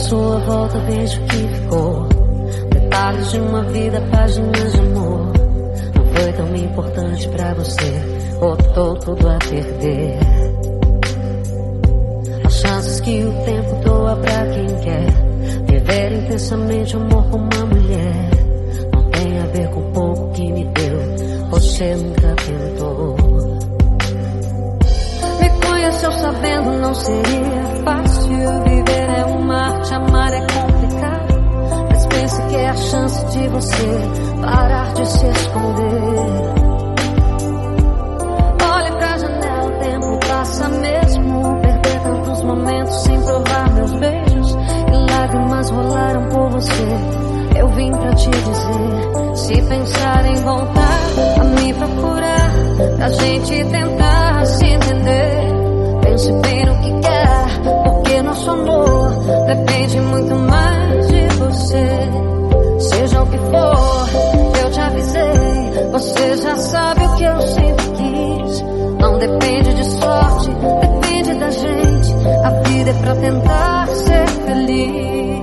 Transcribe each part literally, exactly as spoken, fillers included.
sua volta, vejo o que ficou. Detalhes de uma vida, páginas de amor. Não foi tão importante pra você, botou tudo a perder. As chances que o tempo doa pra quem quer viver intensamente o amor com uma mulher. Não tem a ver com o pouco que me deu, você nunca tentou. Me conheceu sabendo não seria fácil. Viver é uma arte, amar é complicado. Mas pense que é a chance de você parar de se esconder. Olhe pra janela, o tempo passa mesmo. Perder tantos momentos sem provar meus beijos. E lágrimas rolaram por você. Eu vim pra te dizer, se pensar em voltar a me procurar, pra gente tentar se entender. Pense bem no que quer, porque nosso amor depende muito mais de você. Seja o que for, eu te avisei, você já sabe o que eu sempre quis. Não depende de sorte, depende da gente. A vida é pra tentar ser feliz.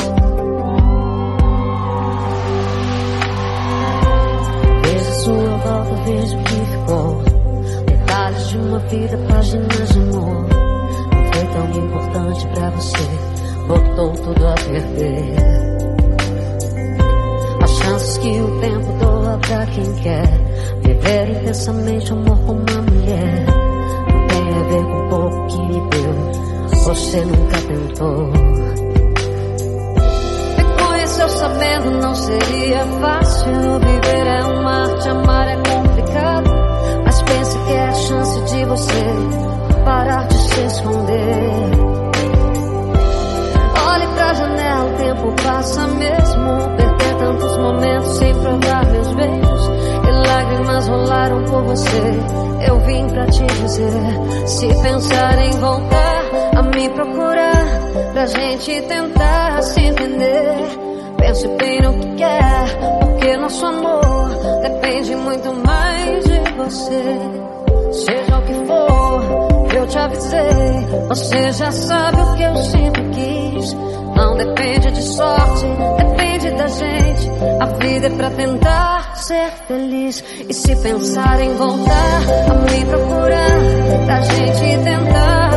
Veja sua volta, veja o que ficou. Detalhes de uma vida, páginas de amor. Não foi tão importante pra você, botou tudo a perder. As chances que o tempo doa pra quem quer viver intensamente o amor com uma mulher. Não tem a ver com o pouco que me deu, você nunca tentou. Me conheceu sabendo não seria fácil. Viver é uma arte, amar é complicado. Mas pense que é a chance de você parar de se esconder. Olhe pra janela, o tempo passa mesmo. Perder tantos momentos sem provar meus beijos. E lágrimas rolaram por você. Eu vim pra te dizer, se pensar em voltar a me procurar, pra gente tentar se entender. Pense bem no que quer, porque nosso amor depende muito mais de você. Seja o que for, eu te avisei, você já sabe o que eu sempre quis. Não depende de sorte, depende da gente. A vida é pra tentar ser feliz. E se pensar em voltar a me procurar, pra gente tentar